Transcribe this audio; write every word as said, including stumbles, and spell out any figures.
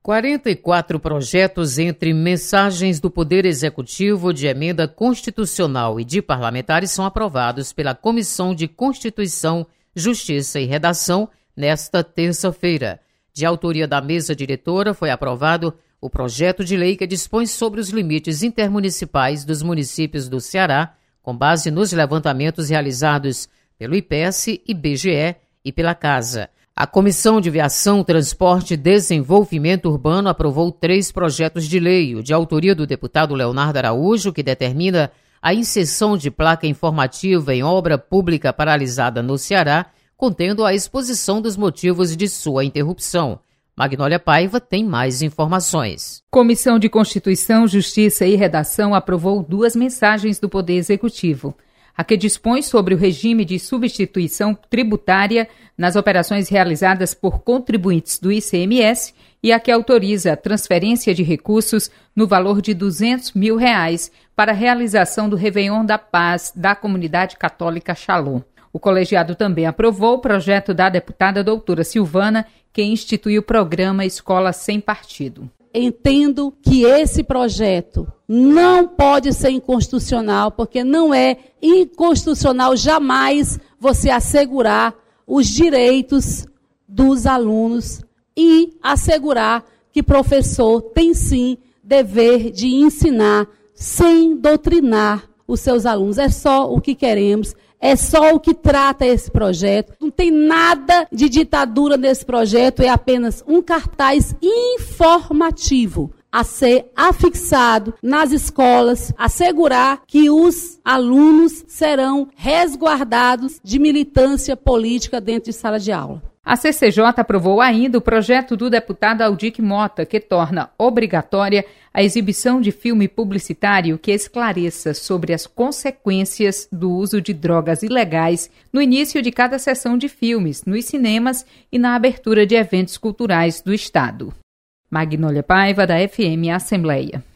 quarenta e quatro projetos entre mensagens do Poder Executivo de emenda constitucional e de parlamentares são aprovados pela Comissão de Constituição, Justiça e Redação nesta terça-feira. De autoria da mesa diretora, foi aprovado o projeto de lei que dispõe sobre os limites intermunicipais dos municípios do Ceará, com base nos levantamentos realizados pelo I P E S, I B G E e pela Casa. A Comissão de Viação, Transporte e Desenvolvimento Urbano aprovou três projetos de lei, o de autoria do deputado Leonardo Araújo, que determina a inserção de placa informativa em obra pública paralisada no Ceará, contendo a exposição dos motivos de sua interrupção. Magnólia Paiva tem mais informações. Comissão de Constituição, Justiça e Redação aprovou duas mensagens do Poder Executivo. A que dispõe sobre o regime de substituição tributária nas operações realizadas por contribuintes do I C M S e a que autoriza a transferência de recursos no valor de duzentos mil reais para a realização do Réveillon da Paz da Comunidade Católica Shalom. O colegiado também aprovou o projeto da deputada doutora Silvana, que institui o programa Escola Sem Partido. Entendo que esse projeto não pode ser inconstitucional, porque não é inconstitucional jamais você assegurar os direitos dos alunos e assegurar que professor tem sim dever de ensinar sem doutrinar os seus alunos. É só o que queremos. É só o que trata esse projeto. Não tem nada de ditadura nesse projeto, é apenas um cartaz informativo a ser afixado nas escolas, assegurar que os alunos serão resguardados de militância política dentro de sala de aula. A C C J aprovou ainda o projeto do deputado Aldic Mota, que torna obrigatória a exibição de filme publicitário que esclareça sobre as consequências do uso de drogas ilegais no início de cada sessão de filmes, nos cinemas e na abertura de eventos culturais do Estado. Magnólia Paiva, da F M Assembleia.